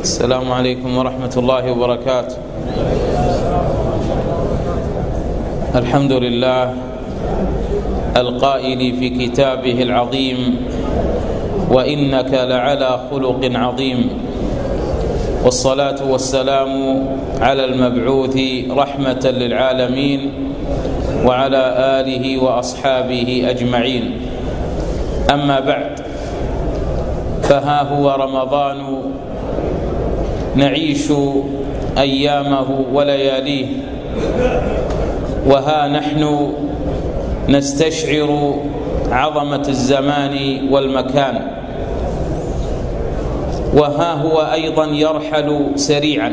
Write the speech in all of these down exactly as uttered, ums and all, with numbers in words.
السلام عليكم ورحمة الله وبركاته. الحمد لله القائل في كتابه العظيم: وإنك لعلى خلق عظيم. والصلاة والسلام على المبعوث رحمة للعالمين وعلى آله وأصحابه أجمعين. أما بعد، فها هو رمضان نعيش أيامه ولياليه، وها نحن نستشعر عظمة الزمان والمكان، وها هو أيضا يرحل سريعا.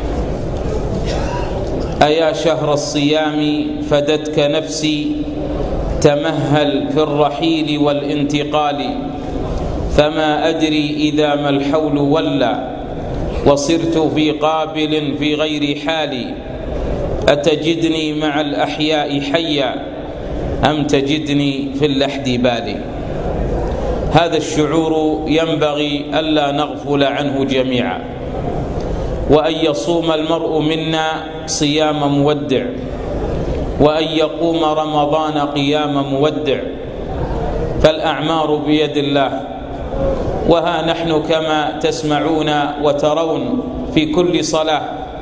أيا شهر الصيام فدتك نفسي، تمهل في الرحيل والانتقال، فما أدري إذا ما الحول ولى، وصرت في قابل في غير حالي. أتجدني مع الأحياء حيا، أم تجدني في اللحد بالي. هذا الشعور ينبغي ألا نغفل عنه جميعا، وأن يصوم المرء منا صيام مودع، وأن يقوم رمضان قيام مودع، فالأعمار بيد الله. وها نحن كما تسمعون وترون في كل صلاة: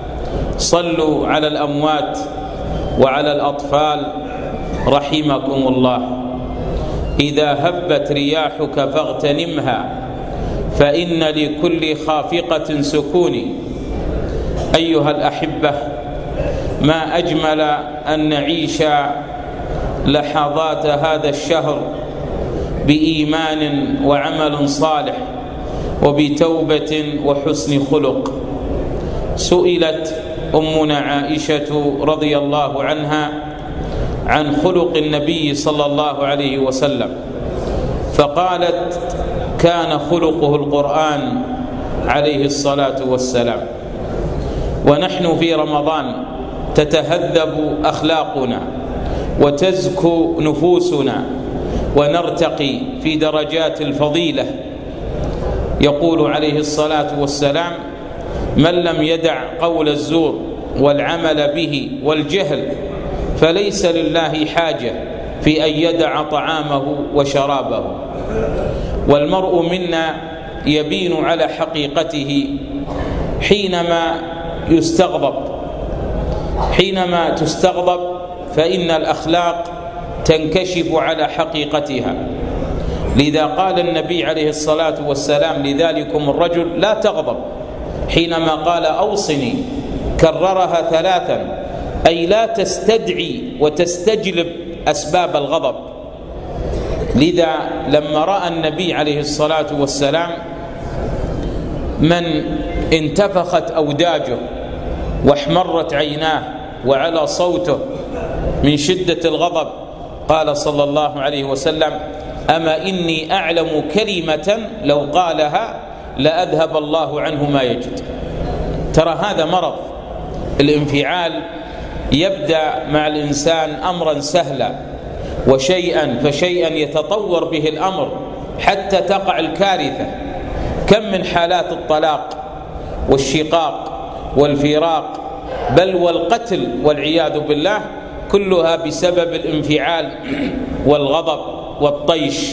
صلوا على الأموات وعلى الأطفال رحمكم الله. إذا هبت رياحك فاغتنمها، فإن لكل خافقة سكون. أيها الأحبة، ما أجمل أن نعيش لحظات هذا الشهر بإيمان وعمل صالح وبتوبة وحسن خلق. سئلت أمنا عائشة رضي الله عنها عن خلق النبي صلى الله عليه وسلم، فقالت: كان خلقه القرآن عليه الصلاة والسلام. ونحن في رمضان تتهذب أخلاقنا وتزكو نفوسنا ونرتقي في درجات الفضيلة. يقول عليه الصلاة والسلام: من لم يدع قول الزور والعمل به والجهل فليس لله حاجة في أن يدع طعامه وشرابه. والمرء منا يبين على حقيقته حينما يستغضب. حينما تستغضب فإن الأخلاق تنكشف على حقيقتها. لذا قال النبي عليه الصلاة والسلام لذلكم الرجل: لا تغضب. حينما قال: أوصني، كررها ثلاثا، أي لا تستدعي وتستجلب أسباب الغضب. لذا لما رأى النبي عليه الصلاة والسلام من انتفخت أوداجه واحمرت عيناه وعلى صوته من شدة الغضب، قال صلى الله عليه وسلم: أما إني أعلم كلمة لو قالها لأذهب الله عنه ما يجد. ترى هذا مرض الانفعال، يبدأ مع الإنسان أمرا سهلا، وشيئا فشيئا يتطور به الأمر حتى تقع الكارثة. كم من حالات الطلاق والشقاق والفراق، بل والقتل والعياذ بالله، كلها بسبب الانفعال والغضب والطيش.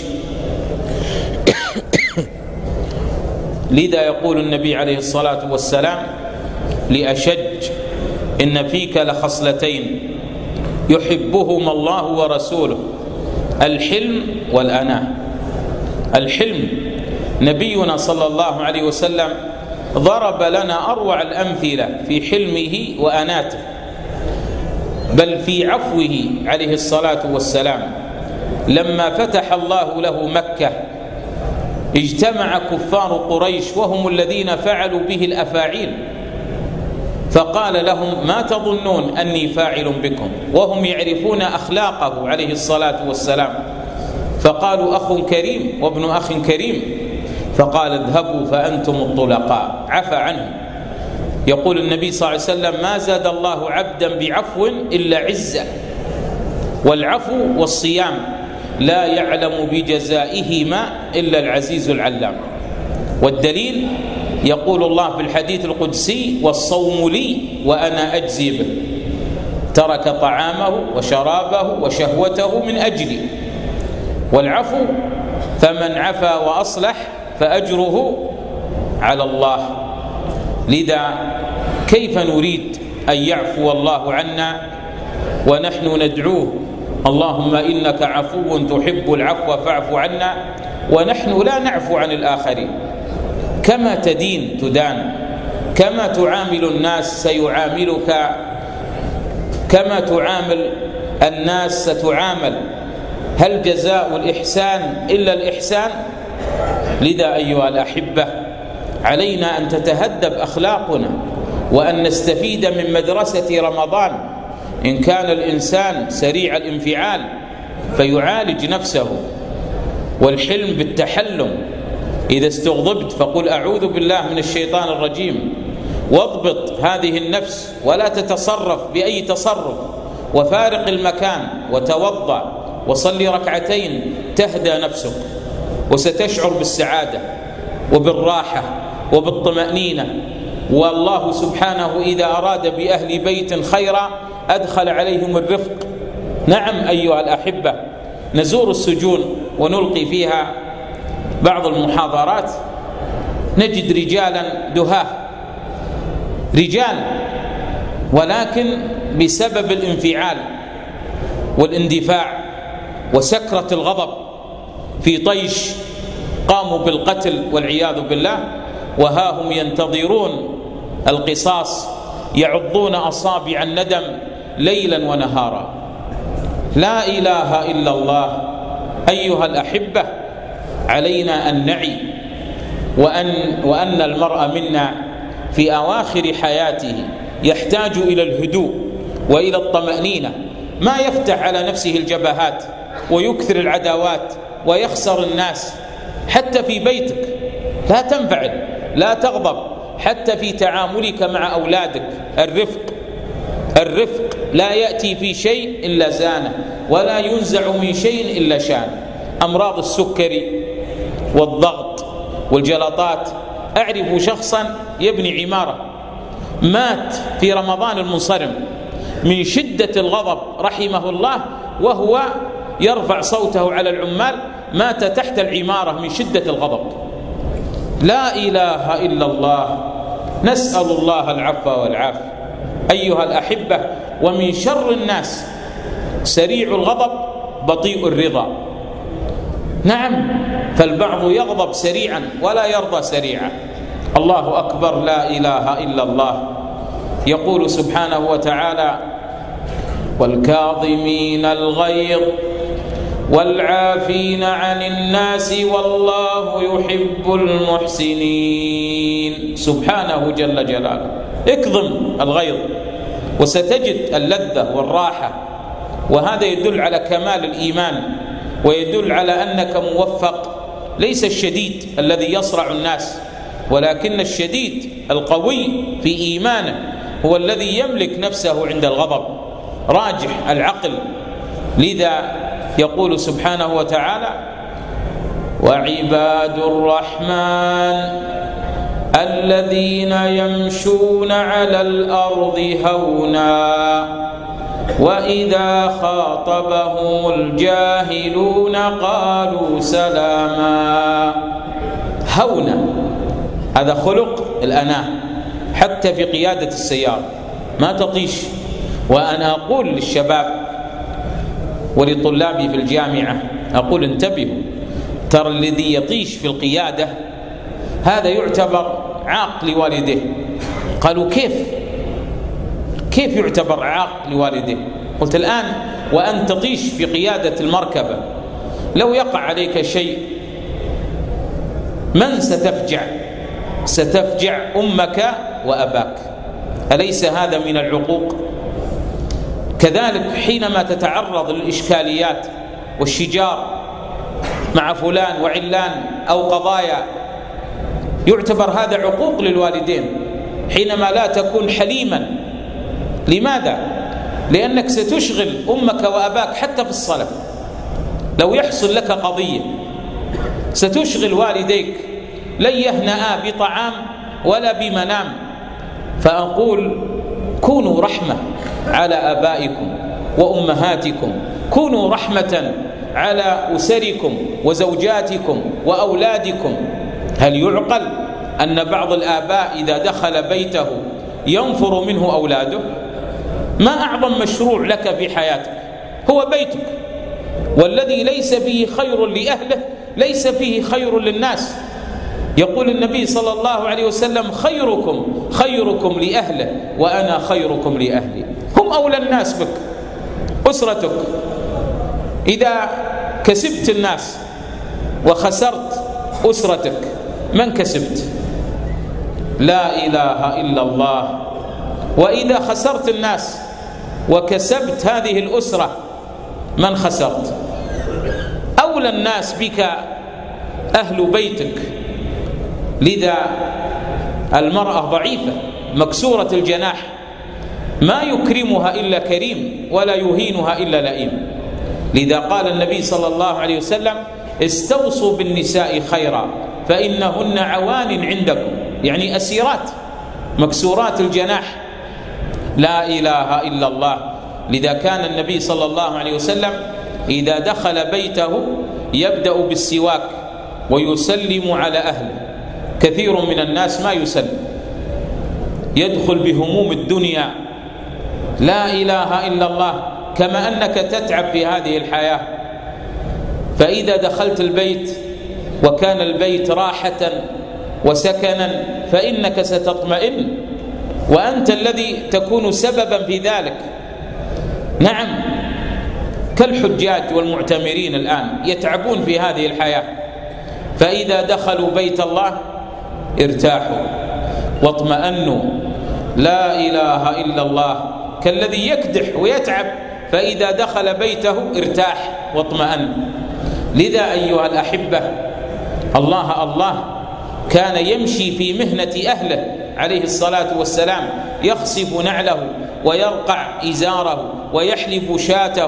لذا يقول النبي عليه الصلاة والسلام لأشج: إن فيك لخصلتين يحبهما الله ورسوله، الحلم والأناة. الحلم، نبينا صلى الله عليه وسلم ضرب لنا أروع الأمثلة في حلمه وأناته، بل في عفوه عليه الصلاة والسلام. لما فتح الله له مكة اجتمع كفار قريش وهم الذين فعلوا به الأفاعيل، فقال لهم: ما تظنون أني فاعل بكم؟ وهم يعرفون أخلاقه عليه الصلاة والسلام. فقالوا: أخ كريم وابن أخ كريم. فقال: اذهبوا فأنتم الطلقاء، عفى عنهم. يقول النبي صلى الله عليه وسلم: ما زاد الله عبدا بعفو إلا عزة. والعفو والصيام لا يعلم بجزائهما إلا العزيز العلام. والدليل يقول الله في الحديث القدسي: والصوم لي وأنا أجزي به. ترك طعامه وشرابه وشهوته من أجلي. والعفو فمن عفا وأصلح فأجره على الله. لذا كيف نريد أن يعفو الله عنا ونحن ندعوه: اللهم إنك عفو تحب العفو فاعف عنا، ونحن لا نعفو عن الآخرين؟ كما تدين تدان، كما تعامل الناس سيعاملك، كما تعامل الناس ستعامل. هل جزاء الإحسان إلا الإحسان؟ لذا أيها الأحبة، علينا أن تتهذب أخلاقنا وأن نستفيد من مدرسة رمضان. إن كان الإنسان سريع الانفعال فيعالج نفسه، والحلم بالتحلم. إذا استغضبت فقل أعوذ بالله من الشيطان الرجيم، واضبط هذه النفس ولا تتصرف بأي تصرف، وفارق المكان وتوضأ وصلي ركعتين، تهدى نفسك وستشعر بالسعادة وبالراحة وبالطمأنينة. والله سبحانه إذا أراد بأهل بيت خيرا أدخل عليهم الرفق. نعم أيها الأحبة، نزور السجون ونلقي فيها بعض المحاضرات، نجد رجالا دهاه، رجال، ولكن بسبب الانفعال والاندفاع وسكرة الغضب في طيش قاموا بالقتل والعياذ بالله، وها هم ينتظرون القصاص، يعضون أصابع الندم ليلا ونهارا. لا إله إلا الله. أيها الأحبة، علينا أن نعي وأن, وأن المرء منا في أواخر حياته يحتاج إلى الهدوء وإلى الطمأنينة، ما يفتح على نفسه الجبهات ويكثر العداوات ويخسر الناس. حتى في بيتك لا تنفعل، لا تغضب. حتى في تعاملك مع أولادك الرفق، الرفق لا يأتي في شيء إلا زانه، ولا ينزع من شيء إلا شان. أمراض السكري والضغط والجلطات. أعرف شخصا يبني عمارة، مات في رمضان المنصرم من شدة الغضب رحمه الله، وهو يرفع صوته على العمال، مات تحت العمارة من شدة الغضب. لا إله إلا الله. نسأل الله العفو والعافية. أيها الأحبة، ومن شر الناس سريع الغضب بطيء الرضا. نعم، فالبعض يغضب سريعا ولا يرضى سريعا. الله أكبر، لا إله إلا الله. يقول سبحانه وتعالى: والكاظمين الغيظ والعافين عن الناس والله يحب المحسنين. سبحانه جل جلاله. اكظم الغيظ وستجد اللذة والراحة، وهذا يدل على كمال الإيمان ويدل على أنك موفق. ليس الشديد الذي يصرع الناس، ولكن الشديد القوي في إيمانه هو الذي يملك نفسه عند الغضب، راجح العقل. لذا يقول سبحانه وتعالى: وعباد الرحمن الذين يمشون على الأرض هونا وإذا خاطبهم الجاهلون قالوا سلاما. هونا، هذا خلق الأناة حتى في قيادة السيارة، ما تطيش. وأنا أقول للشباب ولطلابي في الجامعة، أقول انتبهوا، ترى الذي يطيش في القيادة هذا يعتبر عاق لوالديه. قالوا كيف كيف يعتبر عاق لوالديه؟ قلت الآن وأن تطيش في قيادة المركبة، لو يقع عليك شيء من ستفجع؟ ستفجع أمك وأباك. أليس هذا من العقوق؟ كذلك حينما تتعرض للإشكاليات والشجار مع فلان وعلان أو قضايا، يعتبر هذا عقوق للوالدين حينما لا تكون حليما. لماذا؟ لأنك ستشغل أمك وأباك حتى في الصلاة. لو يحصل لك قضية ستشغل والديك، لن يهنأ بطعام ولا بمنام، فأقول كونوا رحمة على آبائكم وأمهاتكم، كونوا رحمة على أسركم وزوجاتكم وأولادكم. هل يعقل أن بعض الآباء إذا دخل بيته ينفر منه أولاده؟ ما أعظم مشروع لك في حياتك؟ هو بيتك، والذي ليس فيه خير لأهله ليس فيه خير للناس. يقول النبي صلى الله عليه وسلم: خيركم خيركم لأهله وأنا خيركم لأهلي. هم أولى الناس بك، أسرتك. إذا كسبت الناس وخسرت أسرتك من كسبت؟ لا إله إلا الله. وإذا خسرت الناس وكسبت هذه الأسرة من خسرت؟ أولى الناس بك أهل بيتك. لذا المرأة ضعيفة مكسورة الجناح، ما يكرمها إلا كريم ولا يهينها إلا لئيم. لذا قال النبي صلى الله عليه وسلم: استوصوا بالنساء خيرا فإنهن عوان عندكم، يعني أسيرات مكسورات الجناح. لا إله إلا الله. لذا كان النبي صلى الله عليه وسلم إذا دخل بيته يبدأ بالسواك ويسلم على أهله. كثير من الناس ما يسلم، يدخل بهموم الدنيا. لا إله إلا الله، كما أنك تتعب في هذه الحياة. فإذا دخلت البيت وكان البيت راحة وسكنا فإنك ستطمئن، وأنت الذي تكون سببا في ذلك. نعم، كالحجاج والمعتمرين الآن يتعبون في هذه الحياة، فإذا دخلوا بيت الله ارتاحوا واطمأنوا. لا إله إلا الله. كالذي يكدح ويتعب فإذا دخل بيته ارتاح واطمأن. لذا أيها الأحبة، الله الله كان يمشي في مهنة أهله عليه الصلاة والسلام، يخصف نعله ويرقع إزاره ويحلب شاته.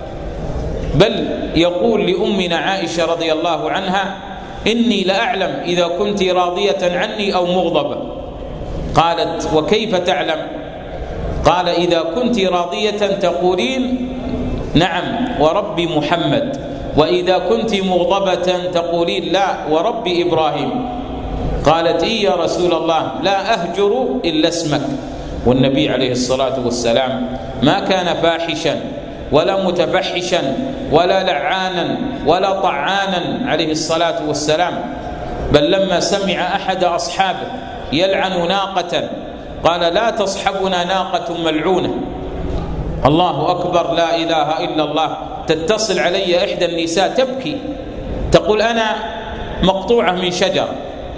بل يقول لأمنا عائشة رضي الله عنها: إني لأعلم إذا كنت راضية عني أو مغضبة. قالت: وكيف تعلم؟ قال: إذا كنت راضية تقولين نعم ورب محمد، وإذا كنت مغضبة تقولين لا ورب إبراهيم. قالت: إي يا رسول الله لا أهجر إلا اسمك. والنبي عليه الصلاة والسلام ما كان فاحشا ولا متفحشا ولا لعانا ولا طعانا عليه الصلاة والسلام، بل لما سمع أحد أصحابه يلعن ناقة قال: لا تصحبنا ناقة ملعونة. الله أكبر، لا إله إلا الله. تتصل علي إحدى النساء تبكي، تقول: أنا مقطوعة من شجر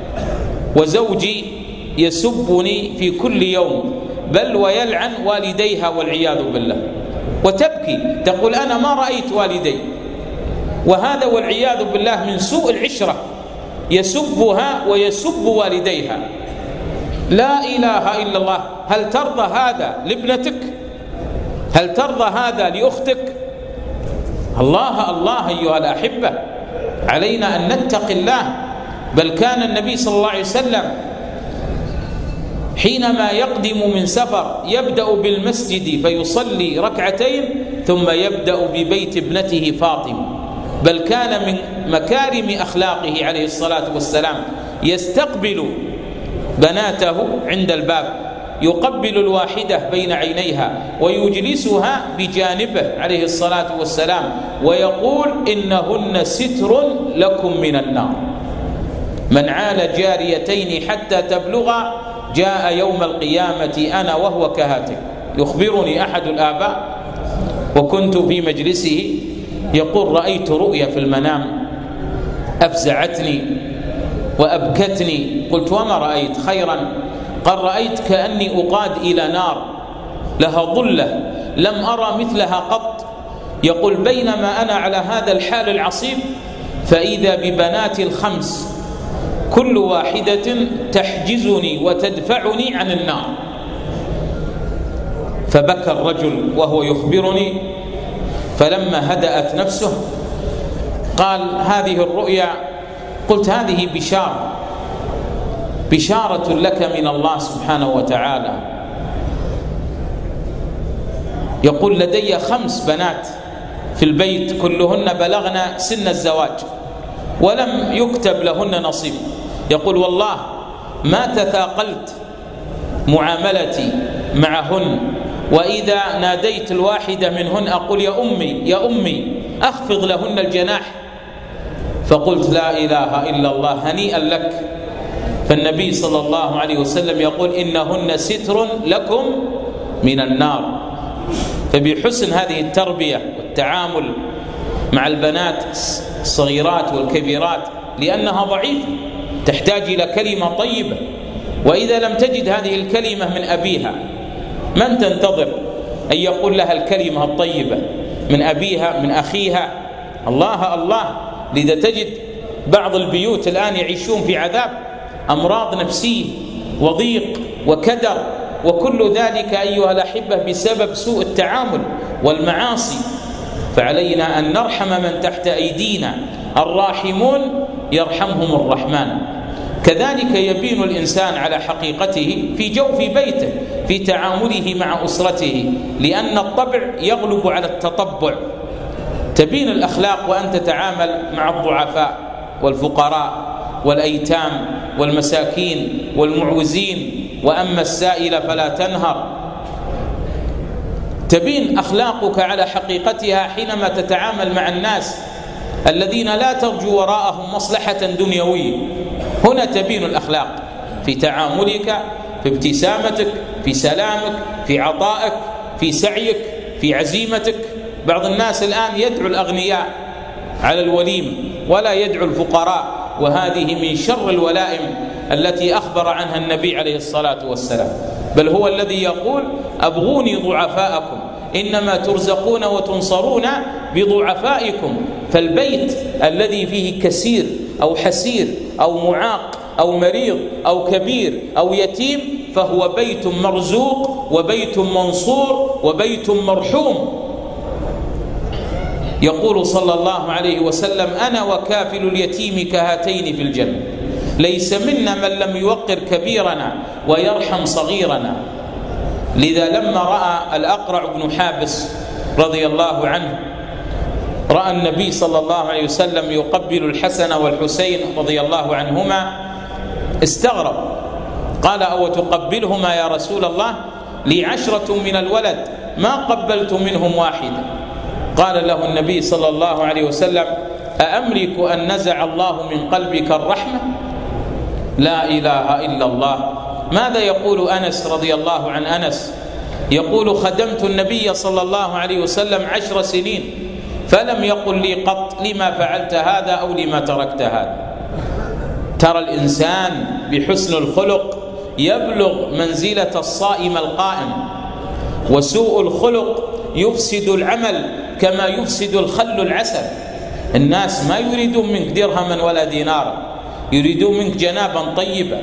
وزوجي يسبني في كل يوم، بل ويلعن والديها والعياذ بالله. وتبكي تقول: أنا ما رأيت والدي. وهذا والعياذ بالله من سوء العشرة، يسبها ويسب والديها. لا إله إلا الله. هل ترضى هذا لابنتك؟ هل ترضى هذا لأختك؟ الله الله أيها الأحبة، علينا أن نتقي الله. بل كان النبي صلى الله عليه وسلم حينما يقدم من سفر يبدأ بالمسجد فيصلي ركعتين ثم يبدأ ببيت ابنته فاطمة. بل كان من مكارم أخلاقه عليه الصلاة والسلام يستقبل بناته عند الباب، يقبل الواحدة بين عينيها ويجلسها بجانبه عليه الصلاة والسلام ويقول: إنهن ستر لكم من النار. من عال جاريتين حتى تبلغا جاء يوم القيامة أنا وهو كهاتين. يخبرني أحد الآباء وكنت في مجلسه يقول: رأيت رؤيا في المنام أفزعتني وأبكتني. قلت: وما رأيت؟ خيرا. قال: رأيت كأني أقاد إلى نار لها ظلة لم أرى مثلها قط. يقول: بينما أنا على هذا الحال العصيب فإذا ببنات الخمس كل واحدة تحجزني وتدفعني عن النار. فبكى الرجل وهو يخبرني، فلما هدأت نفسه قال: هذه الرؤيا. قلت: هذه بشارة. بشارة لك من الله سبحانه وتعالى. يقول لدي خمس بنات في البيت كلهن بلغن سن الزواج ولم يكتب لهن نصيب. يقول والله ما تثاقلت معاملتي معهن، وإذا ناديت الواحدة منهن أقول يا أمي يا أمي أخفض لهن الجناح. فقلت لا إله إلا الله، هنيئا لك. فالنبي صلى الله عليه وسلم يقول إنهن ستر لكم من النار. فبحسن هذه التربية والتعامل مع البنات الصغيرات والكبيرات، لأنها ضعيفة تحتاج إلى كلمة طيبة، وإذا لم تجد هذه الكلمة من أبيها من تنتظر أن يقول لها الكلمة الطيبة؟ من أبيها، من أخيها؟ الله الله. لذا تجد بعض البيوت الآن يعيشون في عذاب، أمراض نفسية وضيق وكدر، وكل ذلك أيها الأحبة بسبب سوء التعامل والمعاصي. فعلينا أن نرحم من تحت أيدينا، الراحمون يرحمهم الرحمن. كذلك يبين الإنسان على حقيقته في جوف بيته، في تعامله مع أسرته، لأن الطبع يغلب على التطبع. تبين الأخلاق وأن تتعامل مع الضعفاء والفقراء والأيتام والمساكين والمعوزين، وأما السائل فلا تنهر. تبين أخلاقك على حقيقتها حينما تتعامل مع الناس الذين لا ترجو وراءهم مصلحة دنيوية. هنا تبين الأخلاق في تعاملك، في ابتسامتك، في سلامك، في عطائك، في سعيك، في عزيمتك. بعض الناس الآن يدعو الأغنياء على الوليم ولا يدعو الفقراء، وهذه من شر الولائم التي أخبر عنها النبي عليه الصلاة والسلام. بل هو الذي يقول أبغوني ضعفاءكم إنما ترزقون وتنصرون بضعفائكم. فالبيت الذي فيه كسير أو حسير أو معاق أو مريض أو كبير أو يتيم فهو بيت مرزوق وبيت منصور وبيت مرحوم. يقول صلى الله عليه وسلم أنا وكافل اليتيم كهاتين في الجنة، ليس منا من لم يوقر كبيرنا ويرحم صغيرنا. لذا لما رأى الأقرع بن حابس رضي الله عنه رأى النبي صلى الله عليه وسلم يقبل الحسن والحسين رضي الله عنهما استغرب، قال أو تقبلهما يا رسول الله؟ لي عشرة من الولد ما قبلت منهم واحدا. قال له النبي صلى الله عليه وسلم أأملك أن نزع الله من قلبك الرحمة؟ لا إله إلا الله. ماذا يقول أنس رضي الله عن أنس؟ يقول خدمت النبي صلى الله عليه وسلم عشر سنين فلم يقل لي قط لما فعلت هذا أو لما تركت هذا. ترى الإنسان بحسن الخلق يبلغ منزلة الصائم القائم، وسوء الخلق يفسد العمل كما يفسد الخل العسل. الناس ما يريدون منك درهما ولا دينارا، يريدون منك جنابا طيبا.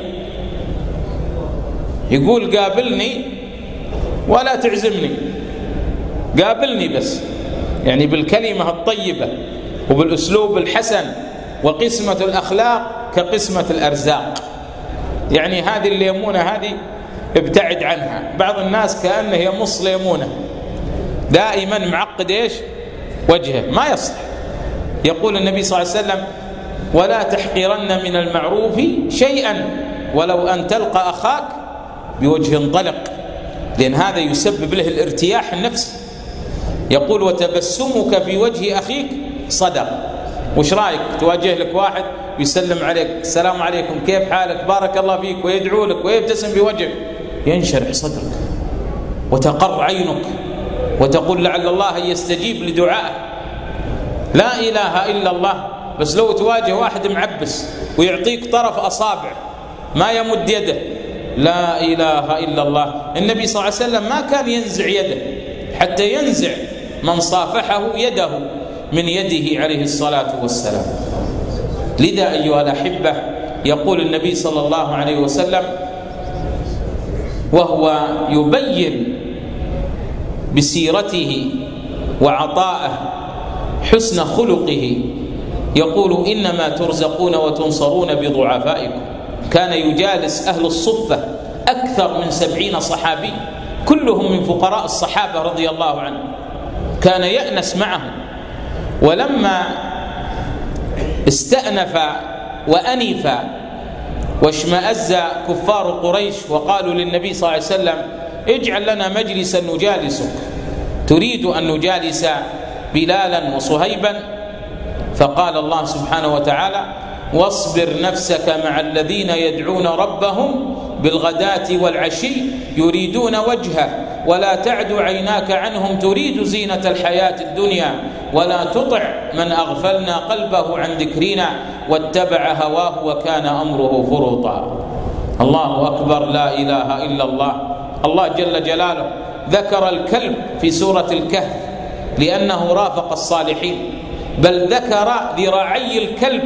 يقول قابلني ولا تعزمني، قابلني بس، يعني بالكلمة الطيبة وبالأسلوب الحسن. وقسمة الأخلاق كقسمة الأرزاق، يعني هذه الليمونة هذه ابتعد عنها. بعض الناس كأنه يمص ليمونة، دائما معقد إيش وجهه، ما يصلح. يقول النبي صلى الله عليه وسلم ولا تحقرن من المعروف شيئا ولو أن تلقى أخاك بوجه طلق، لأن هذا يسبب له الارتياح النفسي. يقول وتبسمك في وجه أخيك صدق. وش رأيك تواجه لك واحد يسلم عليك السلام عليكم كيف حالك بارك الله فيك ويدعو لك ويبتسم بوجهك، ينشرح صدرك وتقر عينك وتقول لعل الله يستجيب لدعائه. لا إله إلا الله. بس لو تواجه واحد معبس ويعطيك طرف أصابع ما يمد يده، لا إله إلا الله. النبي صلى الله عليه وسلم ما كان ينزع يده حتى ينزع من صافحه يده من يده عليه الصلاة والسلام. لذا أيها الأحبة يقول النبي صلى الله عليه وسلم وهو يبين بسيرته وعطائه حسن خلقه، يقول إنما ترزقون وتنصرون بضعفائكم. كان يجالس أهل الصفة أكثر من سبعين صحابي كلهم من فقراء الصحابة رضي الله عنهم، كان يأنس معهم. ولما استأنف وأنف واشمأز كفار قريش وقالوا للنبي صلى الله عليه وسلم اجعل لنا مجلسا نجالسك، تريد أن نجالس بلالا وصهيبا؟ فقال الله سبحانه وتعالى واصبر نفسك مع الذين يدعون ربهم بالغداة والعشي يريدون وجهه ولا تعد عيناك عنهم تريد زينة الحياة الدنيا ولا تطع من أغفلنا قلبه عن ذكرنا واتبع هواه وكان أمره فرطا. الله أكبر، لا إله إلا الله. الله جل جلاله ذكر الكلب في سورة الكهف لأنه رافق الصالحين، بل ذكر ذراعي الكلب.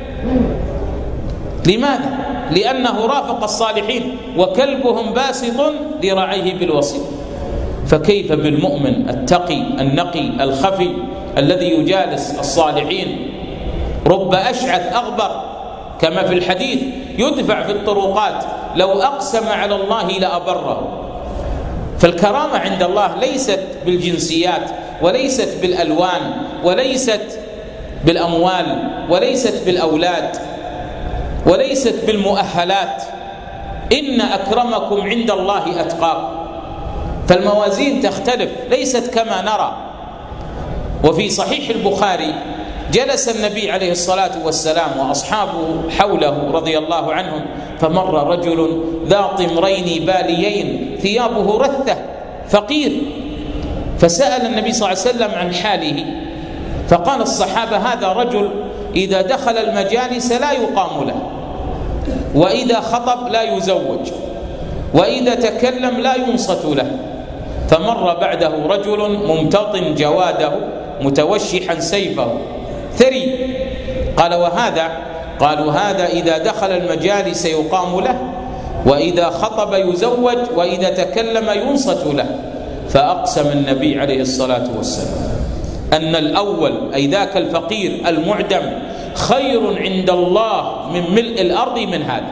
لماذا؟ لأنه رافق الصالحين وكلبهم باسط ذراعيه بالوصيد. فكيف بالمؤمن التقي النقي الخفي الذي يجالس الصالحين؟ رب أشعث أغبر كما في الحديث يدفع في الطرقات لو أقسم على الله لأبره. فالكرامة عند الله ليست بالجنسيات وليست بالألوان وليست بالأموال وليست بالأولاد وليست بالمؤهلات، إن أكرمكم عند الله أتقاكم. فالموازين تختلف ليست كما نرى. وفي صحيح البخاري جلس النبي عليه الصلاة والسلام وأصحابه حوله رضي الله عنهم، فمر رجل ذا طمرين باليين ثيابه رثة فقير، فسأل النبي صلى الله عليه وسلم عن حاله، فقال الصحابة هذا رجل إذا دخل المجالس لا يقام له، وإذا خطب لا يزوج، وإذا تكلم لا ينصت له. فمر بعده رجل ممتطن جواده متوشحا سيفه ثري، قال وهذا؟ قالوا هذا إذا دخل المجالس يقام له، وإذا خطب يزوج، وإذا تكلم ينصت له. فأقسم النبي عليه الصلاة والسلام أن الأول أي ذاك الفقير المعدم خير عند الله من ملء الأرض من هذا.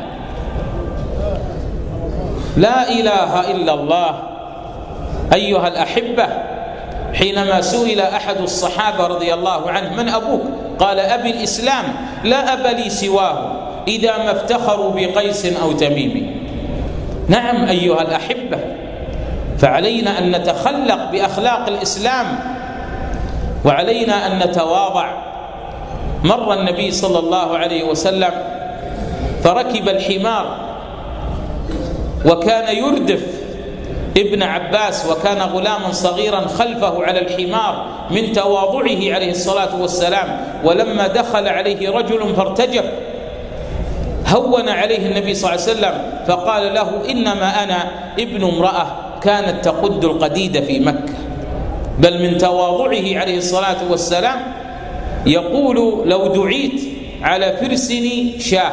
لا إله إلا الله. أيها الأحبة، حينما سئل أحد الصحابة رضي الله عنه من أبوك؟ قال أبي الإسلام لا أب لي سواه إذا ما افتخروا بقيس أو تميم. نعم أيها الأحبة، فعلينا أن نتخلق بأخلاق الإسلام وعلينا أن نتواضع. مر النبي صلى الله عليه وسلم فركب الحمار وكان يردف ابن عباس وكان غلاما صغيرا خلفه على الحمار من تواضعه عليه الصلاة والسلام، ولما دخل عليه رجل فارتجف هون عليه النبي صلى الله عليه وسلم فقال له إنما أنا ابن امرأة كانت تقد القديد في مكة. بل من تواضعه عليه الصلاة والسلام يقول لو دعيت على فرسني شاه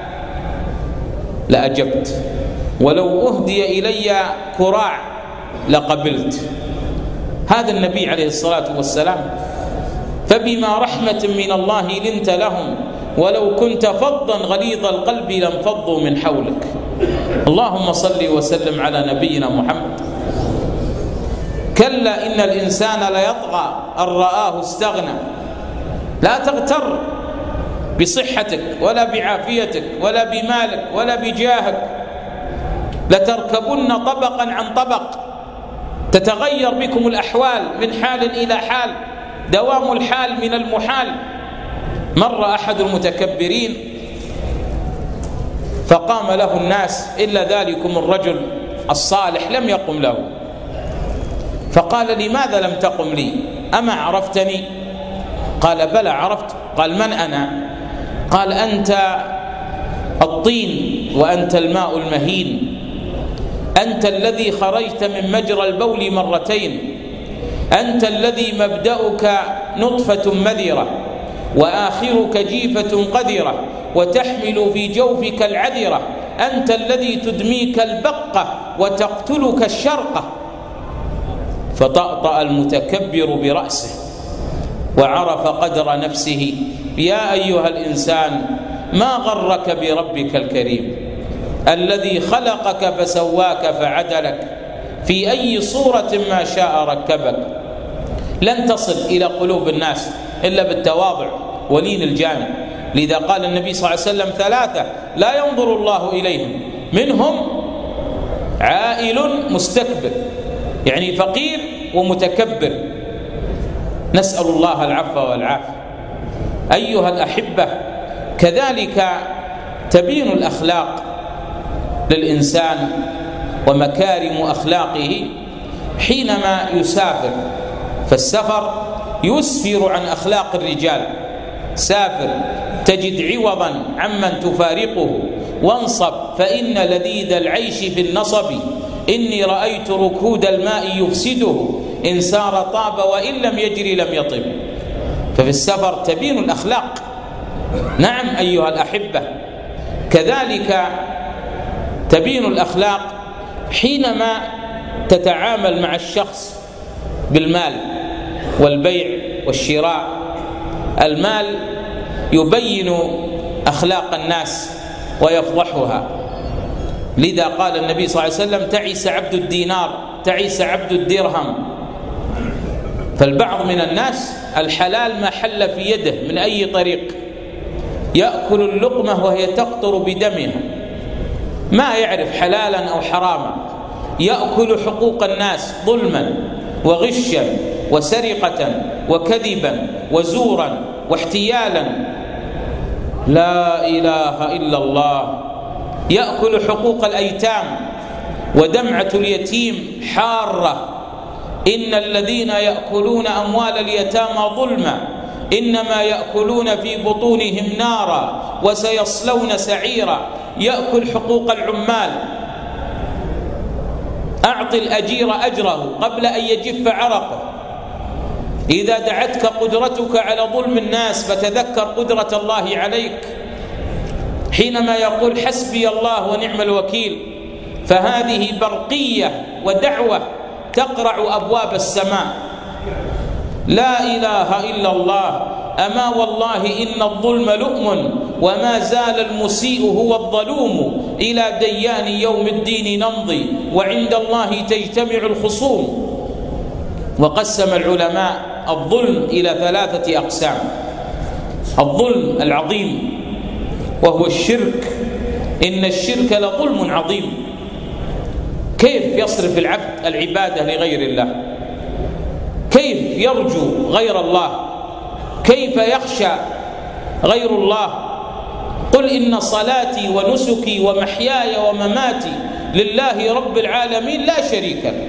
لأجبت، ولو أهدي إلي كراع لقبلت. هذا النبي عليه الصلاة والسلام. فبما رحمة من الله لنت لهم ولو كنت فظا غليظ القلب لانفضوا من حولك. اللهم صل وسلم على نبينا محمد. كلا إن الإنسان ليطغى أن رآه استغنى. لا تغتر بصحتك ولا بعافيتك ولا بمالك ولا بجاهك، لتركبن طبقا عن طبق، تتغير بكم الأحوال من حال إلى حال، دوام الحال من المحال. مر أحد المتكبرين فقام له الناس إلا ذلكم الرجل الصالح لم يقم له، فقال لماذا لم تقم لي؟ أما عرفتني؟ قال بلى عرفت. قال من أنا؟ قال أنت الطين وأنت الماء المهين، أنت الذي خرجت من مجرى البول مرتين، أنت الذي مبدأك نطفة مذرة وآخرك جيفة قذرة وتحمل في جوفك العذرة، أنت الذي تدميك البقة وتقتلك الشرقة. فطأطأ المتكبر برأسه وعرف قدر نفسه. يا أيها الإنسان ما غرك بربك الكريم؟ الذي خلقك فسواك فعدلك في أي صورة ما شاء ركبك. لن تصل إلى قلوب الناس إلا بالتواضع ولين الجانب. لذا قال النبي صلى الله عليه وسلم ثلاثة لا ينظر الله إليهم، منهم عائل مستكبر، يعني فقير ومتكبر، نسأل الله العفو والعافية. أيها الأحبة، كذلك تبين الأخلاق للإنسان ومكارم أخلاقه حينما يسافر، فالسفر يسفر عن أخلاق الرجال. سافر تجد عوضا عمن تفارقه، وانصب فإن لذيذ العيش في النصب، إني رأيت ركود الماء يفسده، إن سار طاب وإن لم يجري لم يطب. ففي السفر تبين الأخلاق. نعم أيها الأحبة، كذلك تبين الأخلاق حينما تتعامل مع الشخص بالمال والبيع والشراء. المال يبين أخلاق الناس ويفضحها. لذا قال النبي صلى الله عليه وسلم تعس عبد الدينار تعس عبد الدرهم. فالبعض من الناس الحلال ما حل في يده من أي طريق، يأكل اللقمة وهي تقطر بدمها، ما يعرف حلالا أو حراما، يأكل حقوق الناس ظلما وغشا وسرقة وكذبا وزورا واحتيالا. لا إله إلا الله. يأكل حقوق الأيتام، ودمعة اليتيم حارة. إن الذين يأكلون أموال اليتامى ظلما إنما يأكلون في بطونهم نارا وسيصلون سعيرا. يأكل حقوق العمال. أعط الأجير أجره قبل أن يجف عرقه. إذا دعتك قدرتك على ظلم الناس فتذكر قدرة الله عليك حينما يقول حسبي الله ونعم الوكيل، فهذه برقية ودعوة تقرع أبواب السماء. لا إله إلا الله. أما والله إن الظلم لؤم، وما زال المسيء هو الظلوم، إلى ديان يوم الدين نمضي، وعند الله تجتمع الخصوم. وقسم العلماء الظلم إلى ثلاثة أقسام. الظلم العظيم وهو الشرك، إن الشرك لظلم عظيم. كيف يصرف العبد العبادة لغير الله؟ كيف يرجو غير الله؟ كيف يخشى غير الله؟ قل إن صلاتي ونسكي ومحياي ومماتي لله رب العالمين لا شريك له.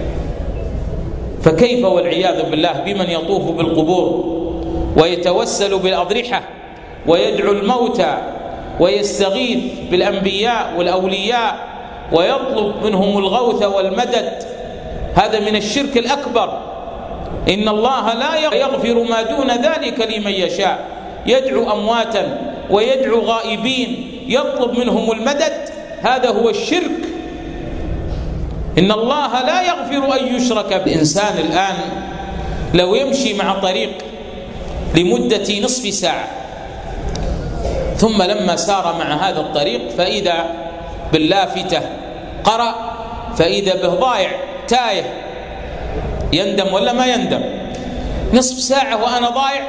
فكيف والعياذ بالله بمن يطوف بالقبور ويتوسل بالأضرحة ويدعو الموتى ويستغيث بالأنبياء والأولياء ويطلب منهم الغوث والمدد؟ هذا من الشرك الأكبر. إن الله لا يغفر ما دون ذلك لمن يشاء. يدعو أمواتا ويدعو غائبين يطلب منهم المدد، هذا هو الشرك. إن الله لا يغفر أن يشرك به. إنسان الآن لو يمشي مع طريق لمدة نصف ساعة، ثم لما سار مع هذا الطريق فإذا باللافتة قرأ فإذا به ضايع تايه، يندم ولا ما يندم؟ نصف ساعة وأنا ضايع.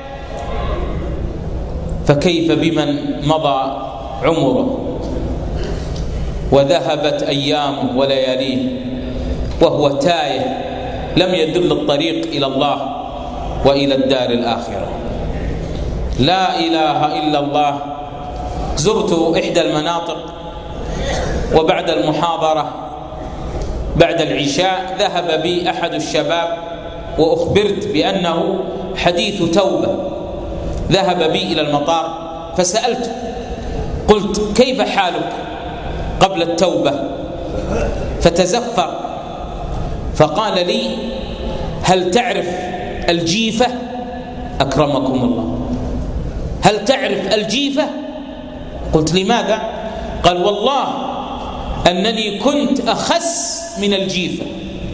فكيف بمن مضى عمره وذهبت أيامه ولياليه وهو تايه لم يدل الطريق إلى الله وإلى الدار الآخرة. لا إله إلا الله. زرت إحدى المناطق، وبعد المحاضرة بعد العشاء ذهب بي أحد الشباب وأخبرت بأنه حديث توبة. ذهب بي إلى المطار فسألته، قلت كيف حالك قبل التوبة؟ فتزفر فقال لي هل تعرف الجيفة؟ أكرمكم الله، هل تعرف الجيفة؟ قلت لماذا؟ قال والله أنني كنت أخس من الجيفة،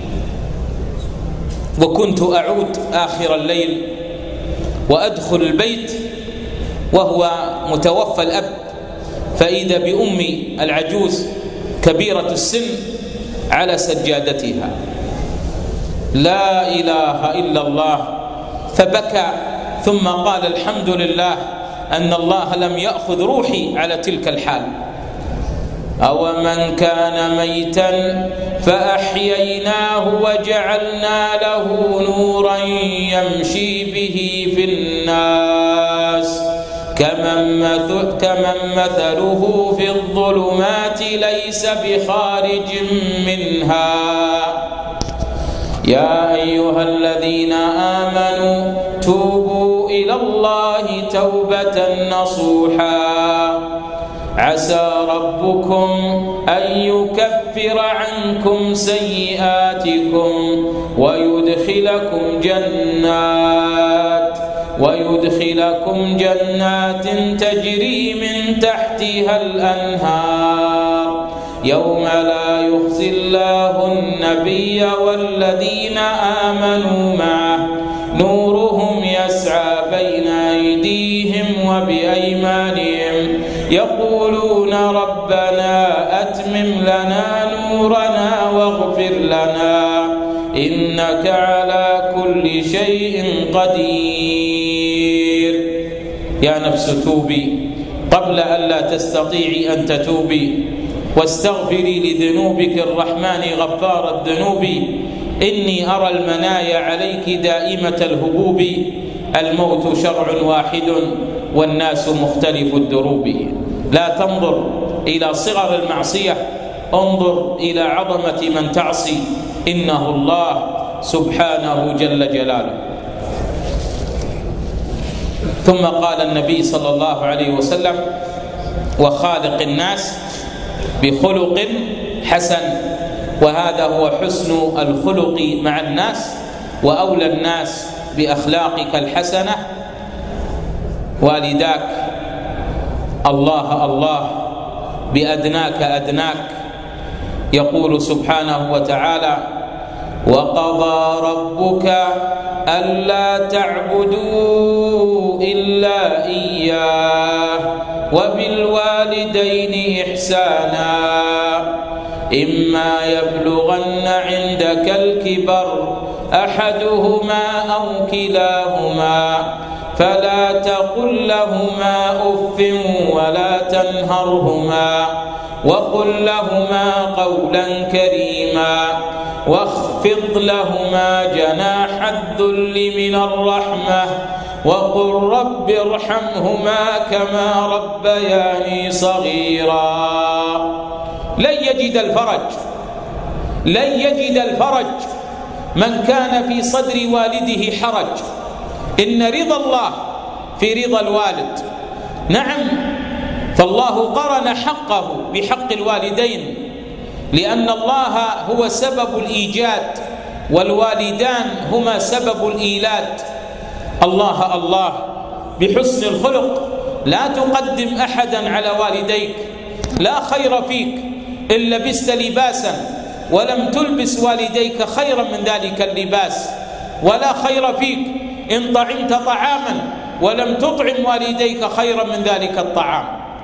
وكنت أعود آخر الليل وأدخل البيت وهو متوفى الأب فإذا بأمي العجوز كبيرة السن على سجادتها لا إله إلا الله، فبكى ثم قال الحمد لله أن الله لم يأخذ روحي على تلك الحال. أو من كان ميتا فأحييناه وجعلنا له نورا يمشي به في الناس كمن, مثل كمن مثله في الظلمات ليس بخارج منها. يا أيها الذين آمنوا توبوا إلى الله توبة نصوحا عسى ربكم أن يكفر عنكم سيئاتكم ويدخلكم جنات ويدخلكم جنات تجري من تحتها الأنهار يوم لا يخزي الله النبي والذين آمنوا معه نورهم يسعى بين أيديهم وبأيمانهم يقولون ربنا أتمم لنا نورنا واغفر لنا إنك على كل شيء قدير. يا نفس توبي قبل أن لا تستطيعي أن تتوبي واستغفري لذنوبك الرحمن غفار الذنوب. إني أرى المنايا عليك دائمة الهبوب الموت شرع واحد والناس مختلف الدروب. لا تنظر إلى صغر المعصية، انظر إلى عظمة من تعصي، إنه الله سبحانه جل جلاله. ثم قال النبي صلى الله عليه وسلم وخالق الناس بخلق حسن، وهذا هو حسن الخلق مع الناس، وأولى الناس بأخلاقك الحسنة والداك الله الله بأدناك أدناك. يقول سبحانه وتعالى وقضى ربك ألا تعبدوا إلا إياه وبالوالدين إحسانا إما يبلغن عندك الكبر أحدهما أو كلاهما فلا تقل لهما أف ولا تنهرهما وقل لهما قولا كريما واخفض لهما جناح الذل من الرحمة وقل رب ارحمهما كما ربياني صغيرا. لن يجد الفرج لن يجد الفرج من كان في صدر والده حرج. إن رضا الله في رضا الوالد. نعم، فالله قرن حقه بحق الوالدين، لأن الله هو سبب الإيجاد والوالدان هما سبب الإيلاد. الله الله بحسن الخلق لا تقدم أحدا على والديك. لا خير فيك إن لبست لباسا ولم تلبس والديك خيرا من ذلك اللباس، ولا خير فيك إن طعمت طعاما ولم تطعم والديك خيرا من ذلك الطعام.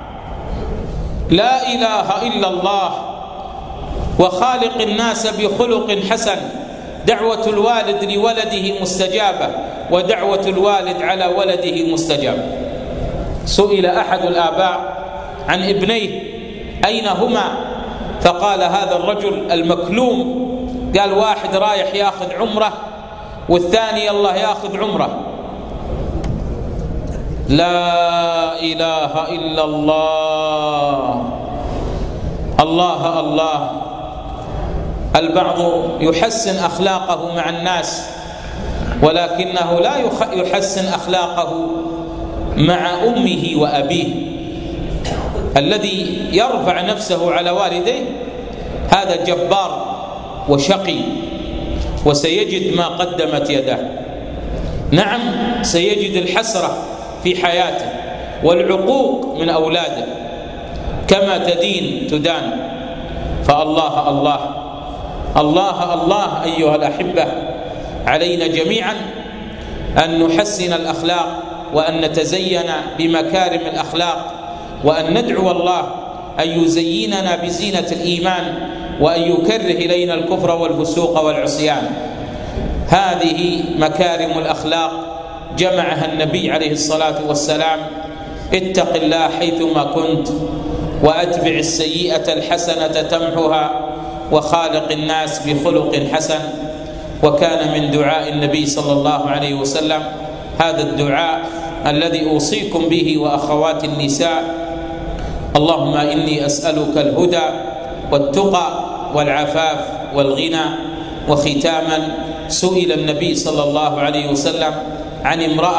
لا إله إلا الله. وخالق الناس بخلق حسن. دعوة الوالد لولده مستجابة، ودعوة الوالد على ولده مستجابة. سئل أحد الآباء عن ابنيه أين هما، فقال هذا الرجل المكلوم، قال واحد رايح ياخذ عمره والثاني الله ياخذ عمره. لا إله إلا الله. الله الله. البعض يحسن أخلاقه مع الناس، ولكنه لا يحسن أخلاقه مع أمه وأبيه. الذي يرفع نفسه على والديه هذا جبار وشقي، وسيجد ما قدمت يداه. نعم، سيجد الحسرة في حياته والعقوق من أولاده. كما تدين تدان. فالله الله الله الله أيها الأحبة، علينا جميعا أن نحسن الأخلاق وأن نتزين بمكارم الأخلاق، وأن ندعو الله أن يزيننا بزينة الإيمان وأن يكره إلينا الكفر والفسوق والعصيان. هذه مكارم الأخلاق جمعها النبي عليه الصلاة والسلام: اتق الله حيثما كنت وأتبع السيئة الحسنة تمحها وخالق الناس بخلق حسن. وكان من دعاء النبي صلى الله عليه وسلم هذا الدعاء الذي أوصيكم به وأخوات النساء: اللهم إني أسألك الهدى والتقى والعفاف والغنى. وختاما، سئل النبي صلى الله عليه وسلم عن امرأة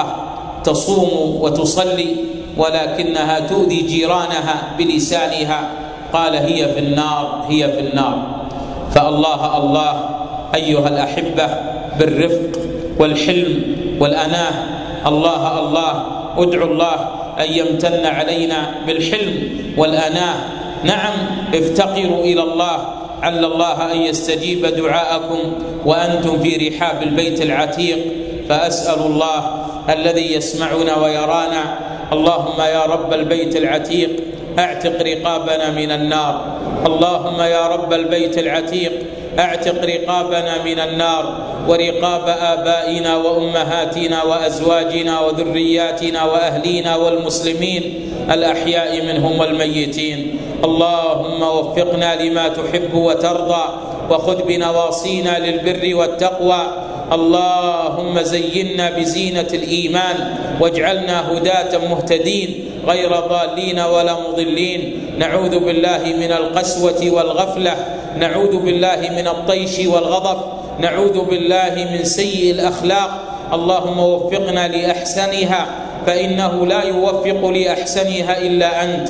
تصوم وتصلي ولكنها تؤذي جيرانها بلسانها، قال: هي في النار، هي في النار. فالله الله أيها الأحبة بالرفق والحلم والأناه. الله الله ادعوا الله أن يمتن علينا بالحلم والأناه. نعم، افتقروا إلى الله عل الله أن يستجيب دعاءكم وأنتم في رحاب البيت العتيق. فأسأل الله الذي يسمعنا ويرانا: اللهم يا رب البيت العتيق اعتق رقابنا من النار. اللهم يا رب البيت العتيق اعتق رقابنا من النار ورقاب آبائنا وأمهاتنا وأزواجنا وذرياتنا وأهلينا والمسلمين الأحياء منهم والميتين. اللهم وفقنا لما تحب وترضى وخذ بنواصينا للبر والتقوى. اللهم زينا بزينة الإيمان واجعلنا هداة مهتدين غير ضالين ولا مضلين. نعوذ بالله من القسوة والغفلة، نعوذ بالله من الطيش والغضب، نعوذ بالله من سيء الأخلاق. اللهم وفقنا لأحسنها فإنه لا يوفق لأحسنها إلا أنت.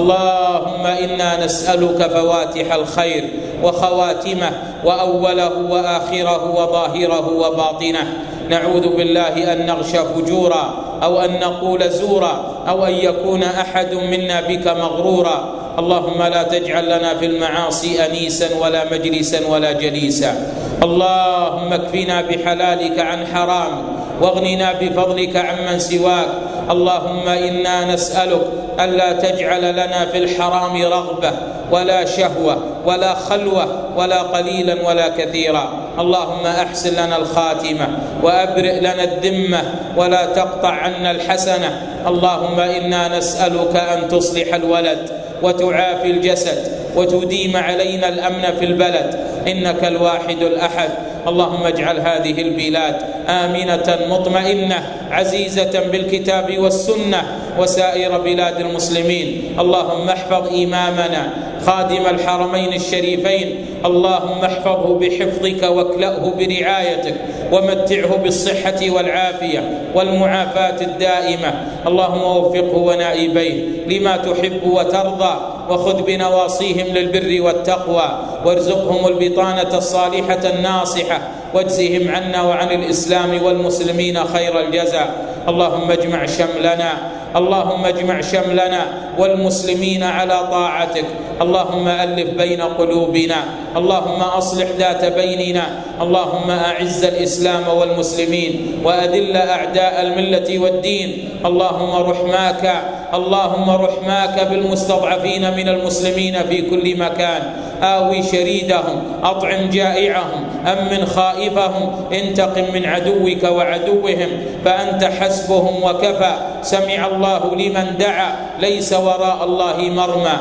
اللهم إنا نسألك فواتح الخير وخواتمه وأوله وآخره وظاهره وباطنه. نعوذ بالله أن نغشى فجورا أو أن نقول زورا أو أن يكون أحد منا بك مغرورا. اللهم لا تجعل لنا في المعاصي أنيسا ولا مجلسا ولا جليسا. اللهم اكفنا بحلالك عن حرامك واغننا بفضلك عمن سواك. اللهم إنا نسألك ألا تجعل لنا في الحرام رغبة ولا شهوة ولا خلوة ولا قليلا ولا كثيرا. اللهم أحسن لنا الخاتمة وأبرئ لنا الذمة ولا تقطع عنا الحسنة. اللهم إنا نسألك أن تصلح الولد وتعافي الجسد وتديم علينا الأمن في البلد، إنك الواحد الأحد. اللهم اجعل هذه البلاد آمنة مطمئنة عزيزة بالكتاب والسنة وسائر بلاد المسلمين. اللهم احفظ إمامنا خادم الحرمين الشريفين، اللهم احفظه بحفظك واكلأه برعايتك ومتعه بالصحة والعافية والمعافاة الدائمة. اللهم وفقه ونائبيه لما تحب وترضى وخذ بنواصيهم للبر والتقوى وارزقهم البطانة الصالحة الناصحة واجزهم عنا وعن الإسلام والمسلمين خير الجزاء. اللهم اجمع شملنا اللهم اجمع شملنا والمسلمين على طاعتك. اللهم ألف بين قلوبنا، اللهم أصلح ذات بيننا. اللهم أعز الإسلام والمسلمين وأذل أعداء الملة والدين. اللهم رحماك اللهم رحماك بالمستضعفين من المسلمين في كل مكان. آوي شريدهم، أطعم جائعهم، أمن خائفهم، انتقم من عدوك وعدوهم فأنت حسبهم وكفى. سمع الله لمن دعا، ليس وراء الله مرمى.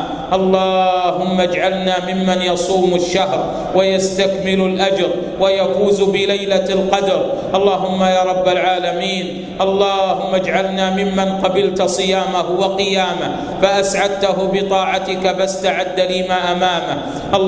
اللهم اجعلنا ممن يصوم الشهر ويستكمل الأجر ويفوز بليلة القدر. اللهم يا رب العالمين، اللهم اجعلنا ممن قبلت صيامه وقيامه فأسعدته بطاعتك فاستعد لما أمامه.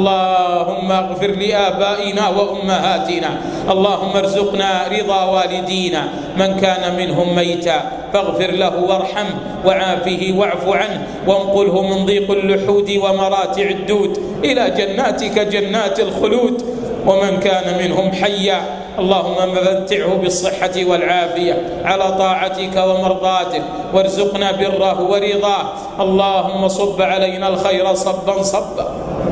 اللهم اغفر لآبائنا وأمهاتنا. اللهم ارزقنا رضا والدينا، من كان منهم ميتا فاغفر له وارحمه وعافه واعف عنه وانقله من ضيق اللحود ومراتع الدود إلى جناتك جنات الخلود. ومن كان منهم حيا اللهم متعه بالصحة والعافية على طاعتك ومرضاتك وارزقنا بره ورضاه. اللهم صب علينا الخير صبا صبا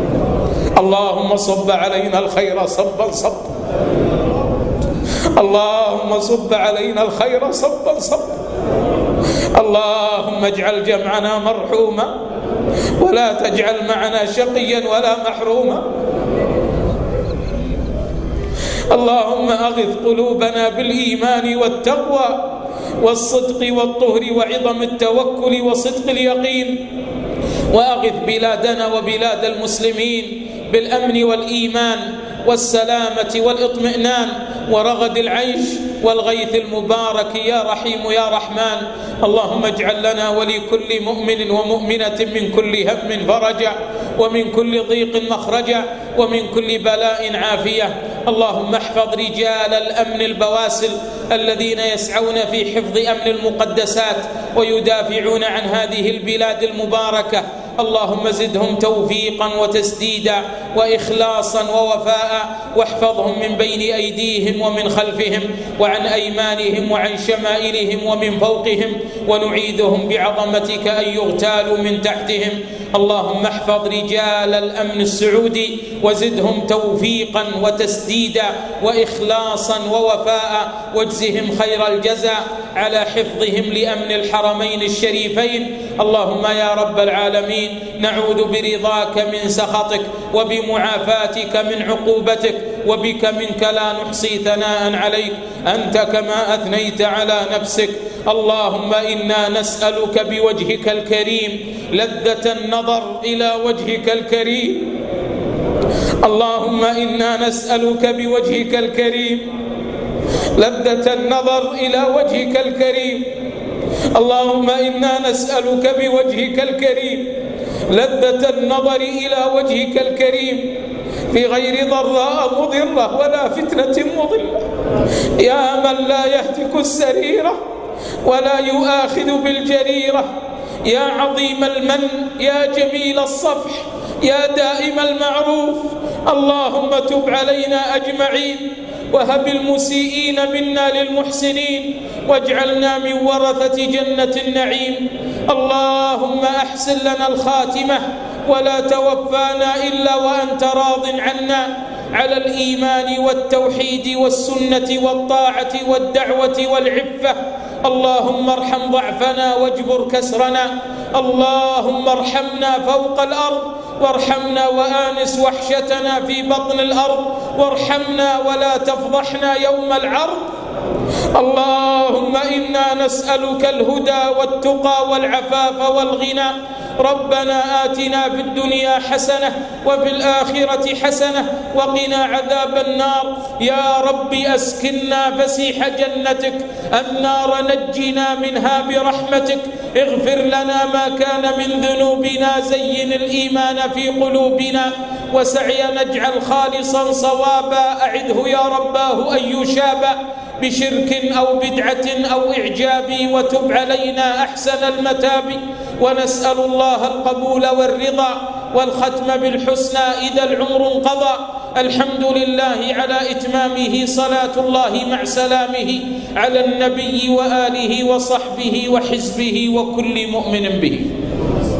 اللهم صب علينا الخير صبا صبا اللهم صب علينا الخير صبا صبا اللهم اجعل جمعنا مرحوما ولا تجعل معنا شقيا ولا محروما. اللهم أغث قلوبنا بالإيمان والتقوى والصدق والطهر وعظم التوكل وصدق اليقين، وأغث بلادنا وبلاد المسلمين بالأمن والإيمان والسلامة والإطمئنان ورغد العيش والغيث المبارك يا رحيم يا رحمن. اللهم اجعل لنا ولكل مؤمن ومؤمنة من كل هم فرجا ومن كل ضيق مخرجا ومن كل بلاء عافية. اللهم احفظ رجال الأمن البواسل الذين يسعون في حفظ أمن المقدسات ويدافعون عن هذه البلاد المباركة. اللهم زدهم توفيقا وتسديدا وإخلاصا ووفاء، واحفظهم من بين أيديهم ومن خلفهم وعن أيمانهم وعن شمائلهم ومن فوقهم، ونعيذهم بعظمتك أن يغتالوا من تحتهم. اللهم احفظ رجال الأمن السعودي وزدهم توفيقا وتسديدا وإخلاصا ووفاء، واجزهم خير الجزاء على حفظهم لأمن الحرمين الشريفين. اللهم يا رب العالمين نعوذ برضاك من سخطك وبمعافاتك من عقوبتك، وبك منك لا نحصي ثناء عليك أنت كما أثنيت على نفسك. اللهم إنا نسألك بوجهك الكريم لذة النظر إلى وجهك الكريم. اللهم إنا نسألك بوجهك الكريم لذة النظر إلى وجهك الكريم. اللهم إنا نسألك بوجهك الكريم لذة النظر إلى وجهك الكريم في غير ضراء مضرة ولا فتنة مضلة، يا من لا يهتك السريرة ولا يؤاخذ بالجريرة، يا عظيم المن، يا جميل الصفح، يا دائم المعروف. اللهم تب علينا أجمعين، وهب المسيئين منا للمحسنين، واجعلنا من ورثة جنة النعيم. اللهم أحسن لنا الخاتمة ولا توفانا إلا وأنت راض عنا، على الإيمان والتوحيد والسنة والطاعة والدعوة والعفة. اللهم ارحم ضعفنا واجبر كسرنا. اللهم ارحمنا فوق الأرض، وارحمنا وآنس وحشتنا في بطن الأرض، وارحمنا ولا تفضحنا يوم العرض. اللهم إنا نسألك الهدى والتقى والعفاف والغنى. ربنا آتنا في الدنيا حسنة وفي الآخرة حسنة وقنا عذاب النار. يا رب أسكننا فسيح جنتك، النار نجنا منها برحمتك. اغفر لنا ما كان من ذنوبنا، زين الإيمان في قلوبنا، وسعينا اجعل خالصا صوابا. أعده يا رباه أن يشاب بشرك أو بدعة أو إعجاب، وتب علينا أحسن المتاب. ونسأل الله القبول والرضا والختم بالحسنى إذا العمر انقضى. الحمد لله على إتمامه، صلاة الله مع سلامه على النبي وآله وصحبه وحزبه وكل مؤمن به.